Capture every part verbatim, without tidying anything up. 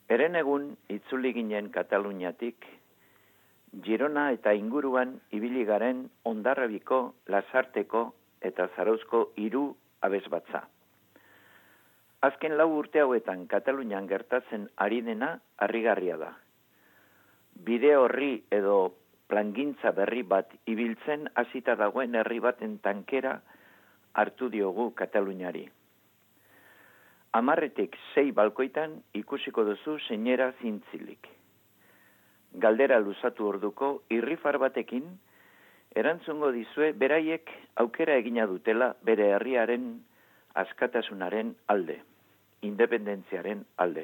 Herenegun itzuli ginen Kataluniatik, Girona eta inguruan ibili garen Hondarribiko, Lasarteko eta Zarauzko hiru abesbatza. Azken lau urte hauetan Katalunian gertatzen ari dena harrigarria da. Bide horri edo plangintza berri bat ibiltzen hasita dagoen herri baten tankera hartu diogu Kataluniari. Hamarretik sei balkoitan ikusiko duzu zeinera zintzilik. Galdera luzatu orduko irrifar batekin erantzungo dizue beraiek aukera egina dutela bere herriaren askatasunaren alde, independentziaren alde.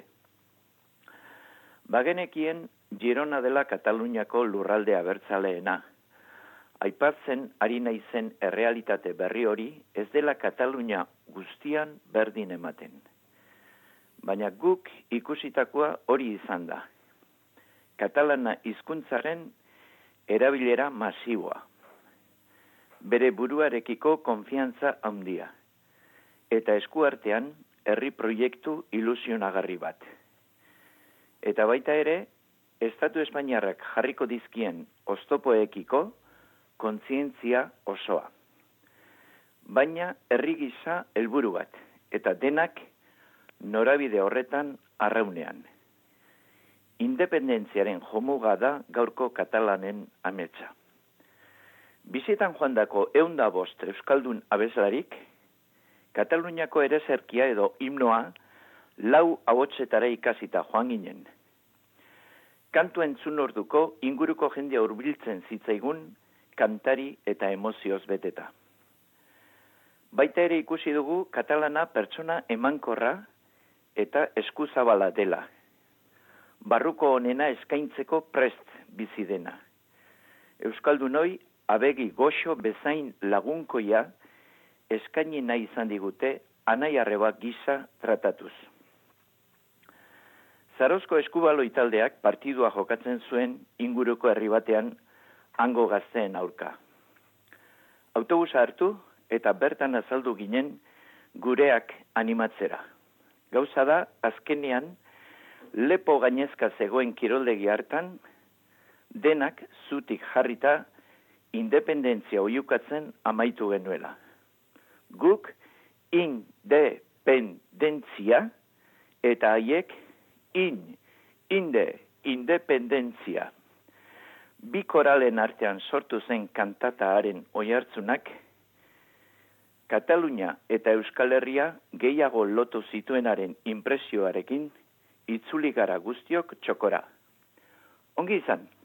Bagenekien Girona dela Kataluniako lurralde abertzaleena. Aipatzen ari naizen errealitate berri hori ez dela Katalunia guztian berdin ematen. Baina guk ikusitakoa hori izan da. Katalana hizkuntzaren erabilera masiboa. Bere buruarekiko konfiantza handia. Eta eskuartean herri proiektu ilusionagarri bat. Eta baita ere, Estatu Espainiarrak jarriko dizkien oztopoekiko kontzientzia osoa. Baina herri gisa helburu bat, eta denak norabide horretan arraunean. Independentziaren jomuga da gaurko katalanen ametsa. Bizitan joandako ehun eta bost euskaldun abeslarik, Kataluniako ereserkia edo himnoa lau ahotsetara ikasita joan ginen. Kantu entzun orduko inguruko jendea hurbiltzen zitzaigun kantari eta emozioz beteta. Baita ere ikusi dugu katalana pertsona emankorra eta eskuzabala dela. Barruko honena eskaintzeko prest bizi dena. Euskaldunoi abegi goxo bezain lagunkoia eskaini nahi izan digute anai arreba gisa tratatuz. Zarauzko eskubaloi taldeak partidua jokatzen zuen inguruko herri batean hango gazteen aurka. Autobusa hartu eta bertan azaldu ginen gureak animatzera. Gauza da, azkenean, lepo gainezka zegoen kiroldegi hartan, denak zutik jarrita independentzia oiukatzen amaitu genuela. Guk independentzia eta haiek in, inde, independentzia. Bi koralen artean sortu zen kantataaren oihartzunak, Katalunia eta Euskal Herria gehiago lotu zituenaren inpresioarekin itzuli gara guztiok txokora. Ongi izan!